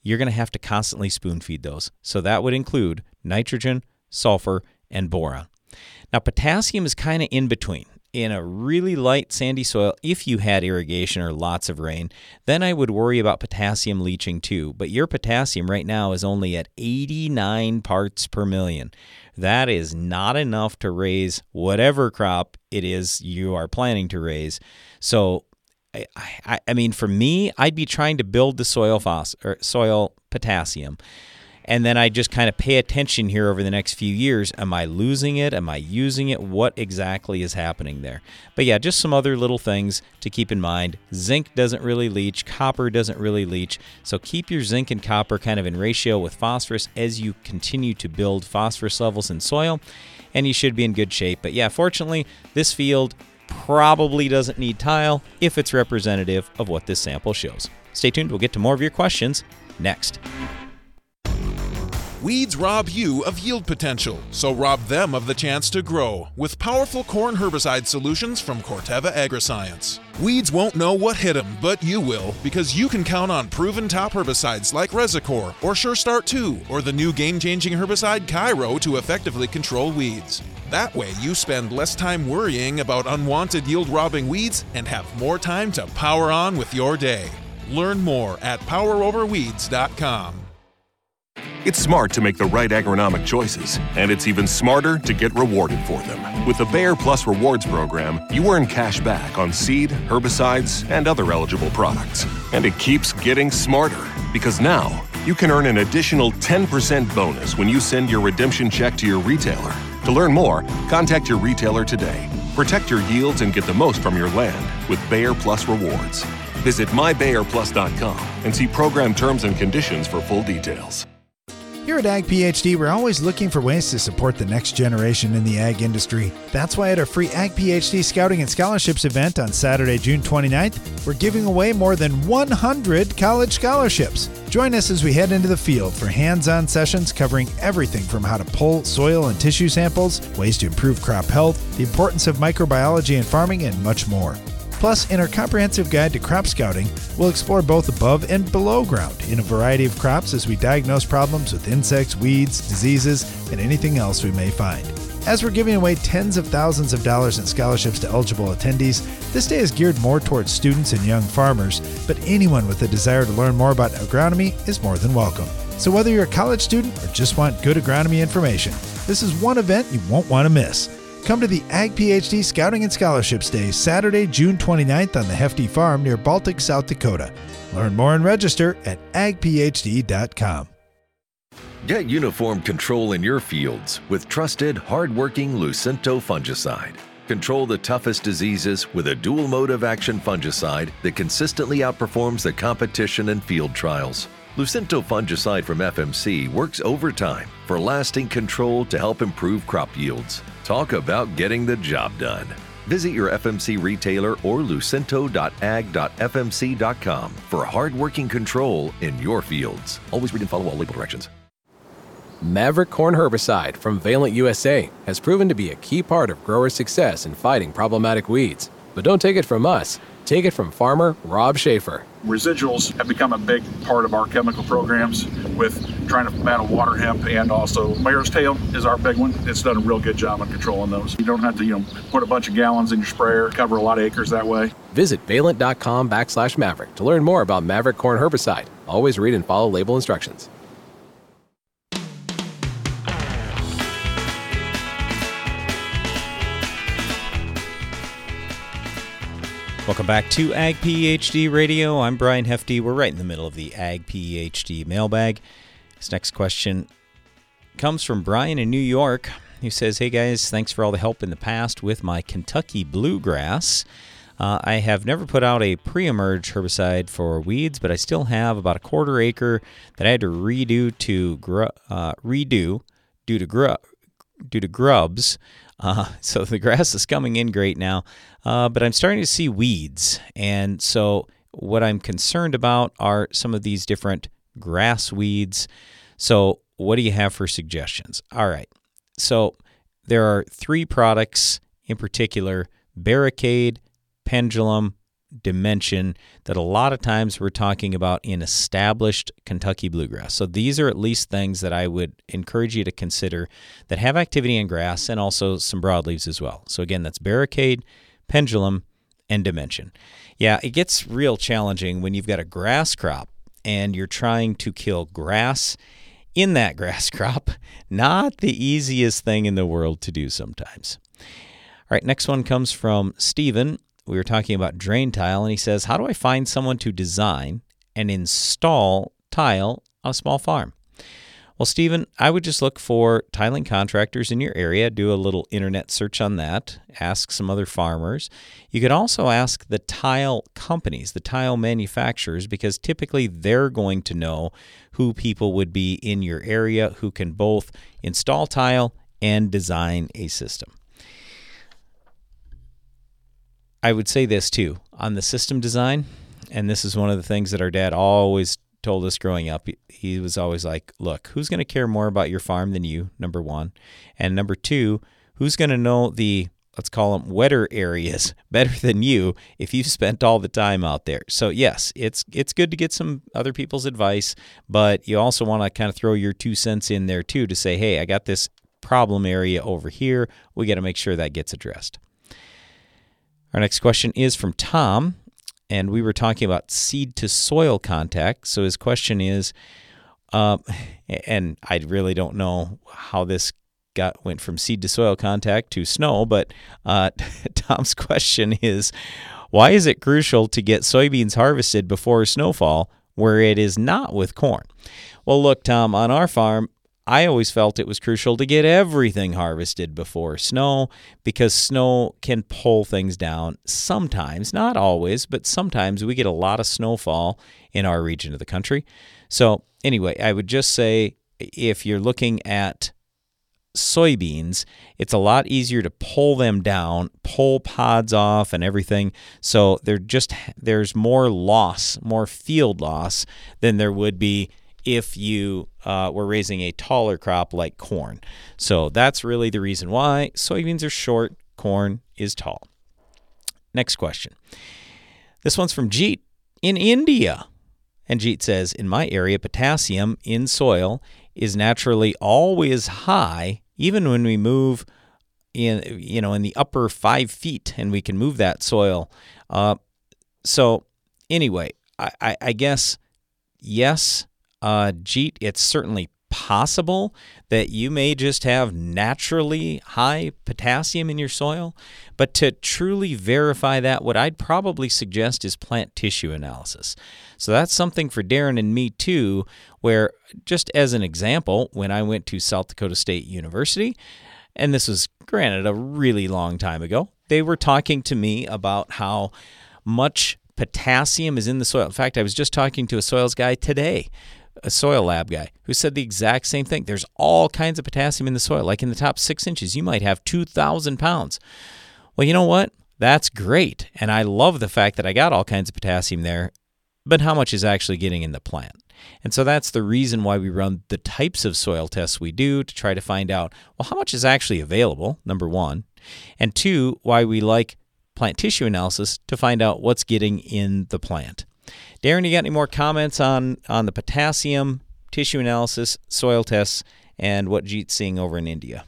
you're going to have to constantly spoon feed those. So that would include nitrogen, sulfur, and boron. Now, potassium is kind of in between. In a really light sandy soil, if you had irrigation or lots of rain, then I would worry about potassium leaching too. But your potassium right now is only at 89 parts per million. That is not enough to raise whatever crop it is you are planning to raise. So, I mean, for me, I'd be trying to build the soil potassium. And then I just kind of pay attention here over the next few years. Am I losing it? Am I using it? What exactly is happening there? But yeah, just some other little things to keep in mind. Zinc doesn't really leach. Copper doesn't really leach. So keep your zinc and copper kind of in ratio with phosphorus as you continue to build phosphorus levels in soil, and you should be in good shape. But yeah, fortunately, this field probably doesn't need tile if it's representative of what this sample shows. Stay tuned. We'll get to more of your questions next. Weeds rob you of yield potential, so rob them of the chance to grow with powerful corn herbicide solutions from Corteva Agriscience. Weeds won't know what hit them, but you will, because you can count on proven top herbicides like Resicor or Sure Start 2 or the new game-changing herbicide Cairo to effectively control weeds. That way, you spend less time worrying about unwanted yield-robbing weeds and have more time to power on with your day. Learn more at poweroverweeds.com. It's smart to make the right agronomic choices, and it's even smarter to get rewarded for them. With the Bayer Plus Rewards program, you earn cash back on seed, herbicides, and other eligible products. And it keeps getting smarter, because now you can earn an additional 10% bonus when you send your redemption check to your retailer. To learn more, contact your retailer today. Protect your yields and get the most from your land with Bayer Plus Rewards. Visit mybayerplus.com and see program terms and conditions for full details. Here at Ag PhD, we're always looking for ways to support the next generation in the ag industry. That's why at our free Ag PhD Scouting and Scholarships event on Saturday, June 29th, we're giving away more than 100 college scholarships. Join us as we head into the field for hands-on sessions covering everything from how to pull soil and tissue samples, ways to improve crop health, the importance of microbiology in farming, and much more. Plus, in our comprehensive guide to crop scouting, we'll explore both above and below ground in a variety of crops as we diagnose problems with insects, weeds, diseases, and anything else we may find. As we're giving away tens of thousands of dollars in scholarships to eligible attendees, this day is geared more towards students and young farmers, but anyone with a desire to learn more about agronomy is more than welcome. So whether you're a college student or just want good agronomy information, this is one event you won't want to miss. Come to the Ag PhD Scouting and Scholarships Day, Saturday, June 29th on the Hefty Farm near Baltic, South Dakota. Learn more and register at agphd.com. Get uniform control in your fields with trusted, hard-working Lucento fungicide. Control the toughest diseases with a dual mode of action fungicide that consistently outperforms the competition in field trials. Lucento fungicide from FMC works overtime for lasting control to help improve crop yields. Talk about getting the job done. Visit your FMC retailer or lucento.ag.fmc.com for hard-working control in your fields. Always read and follow all label directions. Maverick Corn Herbicide from Valent USA has proven to be a key part of growers' success in fighting problematic weeds. But don't take it from us. Take it from farmer Rob Schaefer. Residuals have become a big part of our chemical programs with trying to battle water hemp, and also mare's tail is our big one. It's done a real good job on controlling those. You don't have to, put a bunch of gallons in your sprayer, cover a lot of acres that way. Visit valent.com/Maverick to learn more about Maverick Corn Herbicide. Always read and follow label instructions. Welcome back to Ag PhD Radio. I'm Brian Hefty. We're right in the middle of the Ag PhD mailbag. This next question comes from Brian in New York, who says, "Hey guys, thanks for all the help in the past with my Kentucky bluegrass. I have never put out a pre-emerge herbicide for weeds, but I still have about a quarter acre that I had to redo due to grubs. So the grass is coming in great now, but I'm starting to see weeds. And so what I'm concerned about are some of these different grass weeds. So what do you have for suggestions?" All right. So there are 3 products in particular: Barricade, Pendulum, dimension that a lot of times we're talking about in established Kentucky bluegrass. So these are at least things that I would encourage you to consider that have activity in grass and also some broadleaves as well. So again, that's barricade, pendulum, and dimension. Yeah, it gets real challenging when you've got a grass crop and you're trying to kill grass in that grass crop. Not the easiest thing in the world to do sometimes. All right, next one comes from Steven. We were talking about drain tile, and he says, how do I find someone to design and install tile on a small farm? Well, Stephen, I would just look for tiling contractors in your area, do a little internet search on that, ask some other farmers. You could also ask the tile companies, the tile manufacturers, because typically they're going to know who people would be in your area who can both install tile and design a system. I would say this too, on the system design, and this is one of the things that our dad always told us growing up. He was always like, look, who's going to care more about your farm than you, number one? And number two, who's going to know the, let's call them wetter areas better than you if you've spent all the time out there? So yes, it's good to get some other people's advice, but you also want to kind of throw your 2 cents in there too to say, hey, I got this problem area over here. We got to make sure that gets addressed. Our next question is from Tom, and we were talking about seed to soil contact. So his question is, and I really don't know how this went from seed to soil contact to snow, but Tom's question is, why is it crucial to get soybeans harvested before snowfall where it is not with corn? Well, look, Tom, on our farm, I always felt it was crucial to get everything harvested before snow because snow can pull things down sometimes, not always, but sometimes we get a lot of snowfall in our region of the country. So anyway, I would just say if you're looking at soybeans, it's a lot easier to pull them down, pull pods off and everything. So there's more loss, more field loss than there would be if you were raising a taller crop like corn. So that's really the reason why soybeans are short, corn is tall. Next question. This one's from Jeet in India. And Jeet says, in my area, potassium in soil is naturally always high, even when we move in the upper 5 feet and we can move that soil. So anyway, I guess, yes, Jeet, it's certainly possible that you may just have naturally high potassium in your soil, but to truly verify that, what I'd probably suggest is plant tissue analysis. So that's something for Darren and me too, where just as an example, when I went to South Dakota State University, and this was granted a really long time ago, they were talking to me about how much potassium is in the soil. In fact, I was just talking to a soils guy today, a soil lab guy, who said the exact same thing. There's all kinds of potassium in the soil. Like in the top 6 inches, you might have 2,000 pounds. Well, you know what? That's great. And I love the fact that I got all kinds of potassium there, but how much is actually getting in the plant? And so that's the reason why we run the types of soil tests we do to try to find out, well, how much is actually available, number one, and two, why we like plant tissue analysis to find out what's getting in the plant. Darren, you got any more comments on the potassium, tissue analysis, soil tests, and what Jeet's seeing over in India?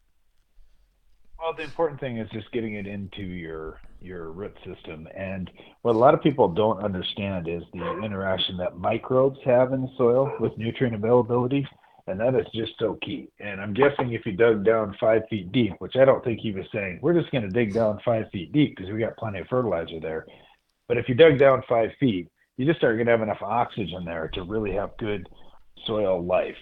Well, the important thing is just getting it into your root system. And what a lot of people don't understand is the interaction that microbes have in the soil with nutrient availability, and that is just so key. And I'm guessing if you dug down 5 feet deep, which I don't think he was saying, we're just going to dig down 5 feet deep because we got plenty of fertilizer there. But if you dug down 5 feet, you just aren't going to have enough oxygen there to really have good soil life.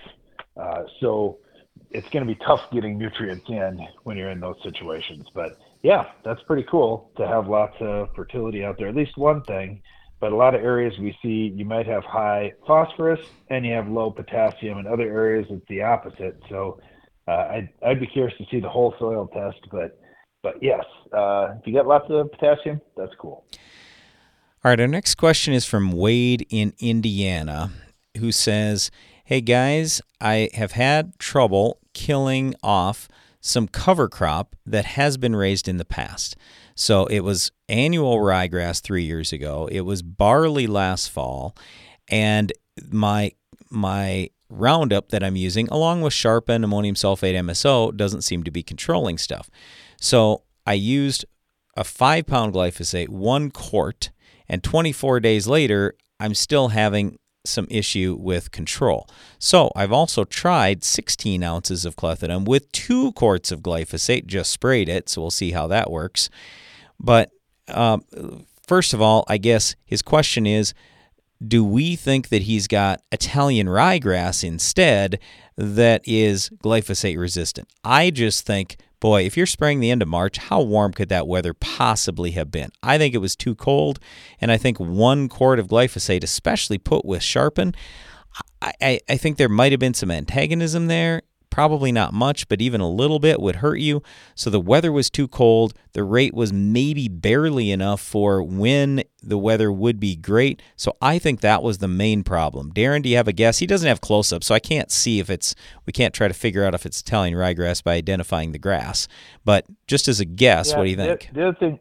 So it's going to be tough getting nutrients in when you're in those situations. But yeah, that's pretty cool to have lots of fertility out there, at least one thing. But a lot of areas we see you might have high phosphorus and you have low potassium. In other areas, it's the opposite. So I'd be curious to see the whole soil test. But yes, if you got lots of potassium, that's cool. All right, our next question is from Wade in Indiana, who says, hey guys, I have had trouble killing off some cover crop that has been raised in the past. So it was annual ryegrass 3 years ago. It was barley last fall, and my Roundup that I'm using, along with Sharpen, ammonium sulfate, MSO, doesn't seem to be controlling stuff. So I used a 5-pound glyphosate, 1 quart, and 24 days later, I'm still having some issue with control. So I've also tried 16 ounces of clethodim with 2 quarts of glyphosate, just sprayed it, so we'll see how that works. But first of all, I guess his question is, do we think that he's got Italian ryegrass instead that is glyphosate resistant? I just think, boy, if you're spraying the end of March, how warm could that weather possibly have been? I think it was too cold, and I think 1 quart of glyphosate, especially put with Sharpen, I think there might have been some antagonism there. Probably not much, but even a little bit would hurt you. So the weather was too cold. The rate was maybe barely enough for when the weather would be great. So I think that was the main problem. Darren, do you have a guess? He doesn't have close-up, so I can't see if we can't try to figure out if it's Italian ryegrass by identifying the grass. But just as a guess, what do you think? The other thing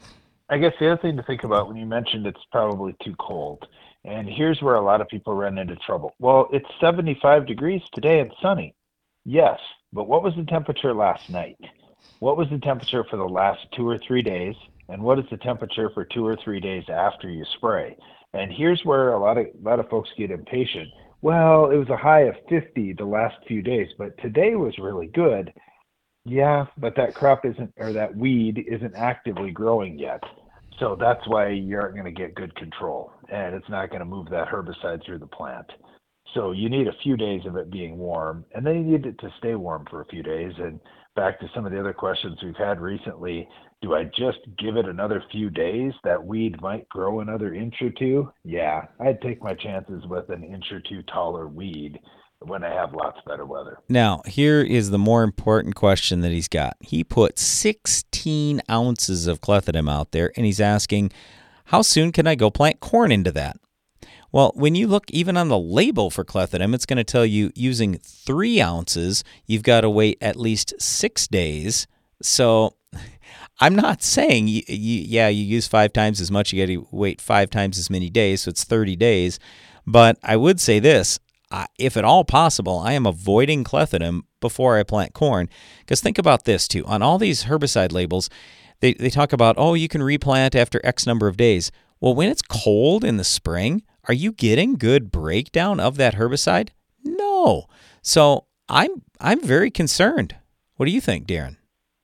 to think about when you mentioned it's probably too cold, and here's where a lot of people run into trouble. Well, it's 75 degrees today and sunny. Yes, but what was the temperature last night? What was the temperature for the last 2 or 3 days? And what is the temperature for 2 or 3 days after you spray? And here's where a lot of folks get impatient. Well, it was a high of 50 the last few days, but today was really good. Yeah, but that crop that weed isn't actively growing yet. So that's why you aren't going to get good control, and it's not going to move that herbicide through the plant. So you need a few days of it being warm, and then you need it to stay warm for a few days. And back to some of the other questions we've had recently, do I just give it another few days? That weed might grow another inch or two. Yeah, I'd take my chances with an inch or two taller weed when I have lots better weather. Now, here is the more important question that he's got. He put 16 ounces of clethodim out there, and he's asking, how soon can I go plant corn into that? Well, when you look even on the label for clethodim, it's going to tell you using 3 ounces, you've got to wait at least 6 days. So I'm not saying, you use 5 times as much, you got to wait 5 times as many days, so it's 30 days. But I would say this, if at all possible, I am avoiding clethodim before I plant corn. Because think about this, too. On all these herbicide labels, they talk about, you can replant after X number of days. Well, when it's cold in the spring, are you getting good breakdown of that herbicide? No. So I'm very concerned. What do you think, Darren?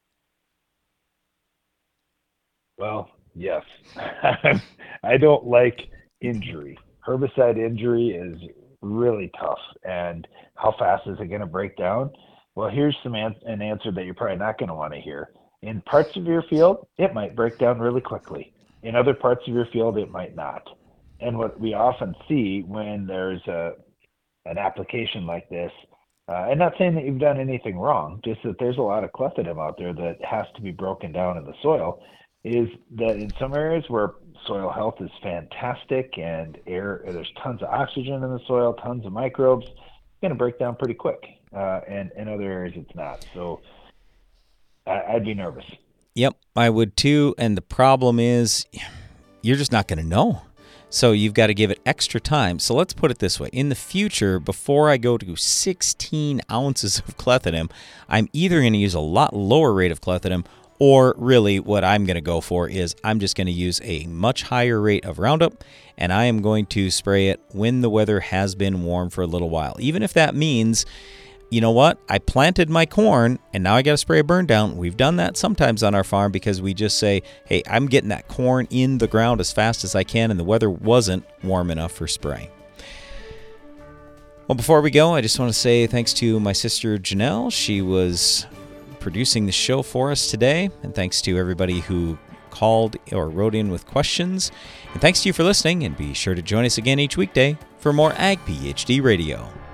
Well, yes. I don't like injury. Herbicide injury is really tough. And how fast is it going to break down? Well, here's an answer that you're probably not going to want to hear. In parts of your field, it might break down really quickly. In other parts of your field, it might not. And what we often see when there's an application like this, and not saying that you've done anything wrong, just that there's a lot of clethodim out there that has to be broken down in the soil, is that in some areas where soil health is fantastic and there's tons of oxygen in the soil, tons of microbes, it's going to break down pretty quick. And in other areas, it's not. So I'd be nervous. Yep, I would too. And the problem is you're just not going to know. So you've got to give it extra time. So let's put it this way. In the future, before I go to 16 ounces of clethodim, I'm either going to use a lot lower rate of clethodim, or really what I'm going to go for is I'm just going to use a much higher rate of Roundup, and I am going to spray it when the weather has been warm for a little while. Even if that means, you know what, I planted my corn and now I got to spray a burn down. We've done that sometimes on our farm because we just say, hey, I'm getting that corn in the ground as fast as I can, and the weather wasn't warm enough for spraying. Well, before we go, I just want to say thanks to my sister Janelle. She was producing the show for us today, and thanks to everybody who called or wrote in with questions. And thanks to you for listening, and be sure to join us again each weekday for more Ag PhD Radio.